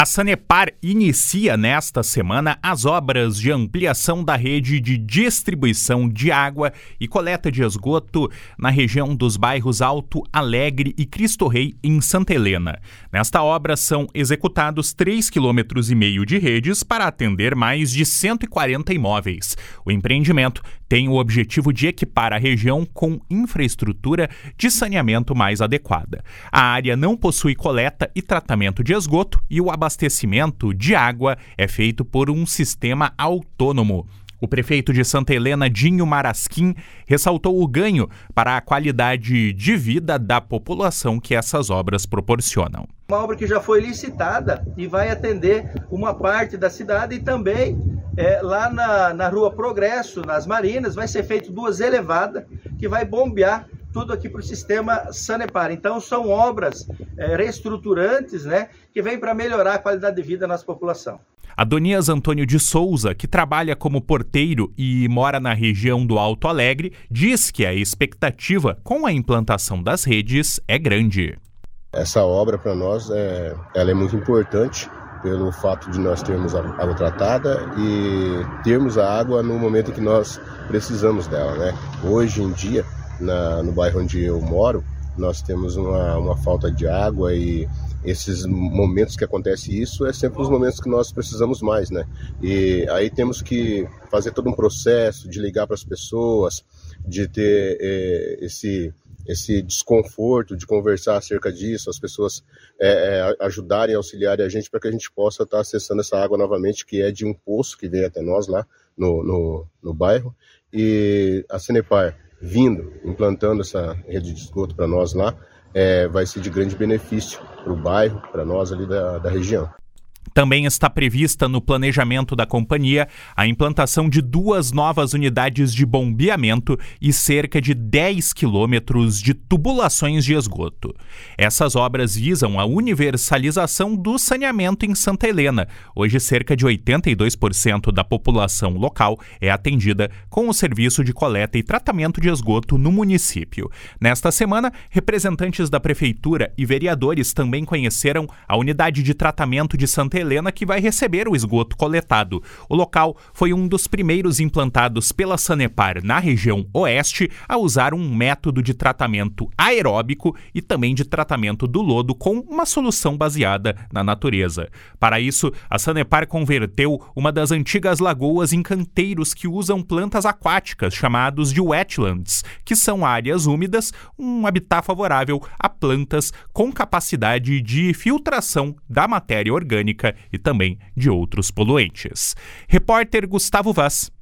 A Sanepar inicia nesta semana as obras de ampliação da rede de distribuição de água e coleta de esgoto na região dos bairros Alto Alegre e Cristo Rei, em Santa Helena. Nesta obra são executados 3,5 km de redes para atender mais de 140 imóveis. O empreendimento tem o objetivo de equipar a região com infraestrutura de saneamento mais adequada. A área não possui coleta e tratamento de esgoto e o abastecimento de água é feito por um sistema autônomo. O prefeito de Santa Helena, Dinho Marasquim, ressaltou o ganho para a qualidade de vida da população que essas obras proporcionam. Uma obra que já foi licitada e vai atender uma parte da cidade e também lá na Rua Progresso, nas Marinas, vai ser feito 2 elevadas que vai bombear tudo aqui para o sistema Sanepar. Então são obras reestruturantes, que vêm para melhorar a qualidade de vida da nossa população. Adonias Antônio de Souza, que trabalha como porteiro e mora na região do Alto Alegre, diz que a expectativa com a implantação das redes é grande. Essa obra para nós ela é muito importante pelo fato de nós termos a água tratada e termos a água no momento que nós precisamos dela, Hoje em dia, no bairro onde eu moro, nós temos uma falta de água e esses momentos que acontece isso é sempre os momentos que nós precisamos mais, E aí temos que fazer todo um processo de ligar para as pessoas, de ter esse desconforto de conversar acerca disso, as pessoas ajudarem, auxiliarem a gente para que a gente possa estar acessando essa água novamente, que é de um poço que vem até nós lá no bairro. E a Sanepar implantando essa rede de esgoto para nós lá, vai ser de grande benefício para o bairro, para nós ali da região. Também está prevista no planejamento da companhia a implantação de 2 novas unidades de bombeamento e cerca de 10 quilômetros de tubulações de esgoto. Essas obras visam a universalização do saneamento em Santa Helena. Hoje, cerca de 82% da população local é atendida com o serviço de coleta e tratamento de esgoto no município. Nesta semana, representantes da Prefeitura e vereadores também conheceram a unidade de tratamento de Santa Helena, que vai receber o esgoto coletado. O local foi um dos primeiros implantados pela Sanepar na região oeste a usar um método de tratamento aeróbico e também de tratamento do lodo com uma solução baseada na natureza. Para isso, a Sanepar converteu uma das antigas lagoas em canteiros que usam plantas aquáticas chamados de wetlands, que são áreas úmidas, um habitat favorável a plantas com capacidade de filtração da matéria orgânica e também de outros poluentes. Repórter Gustavo Vaz.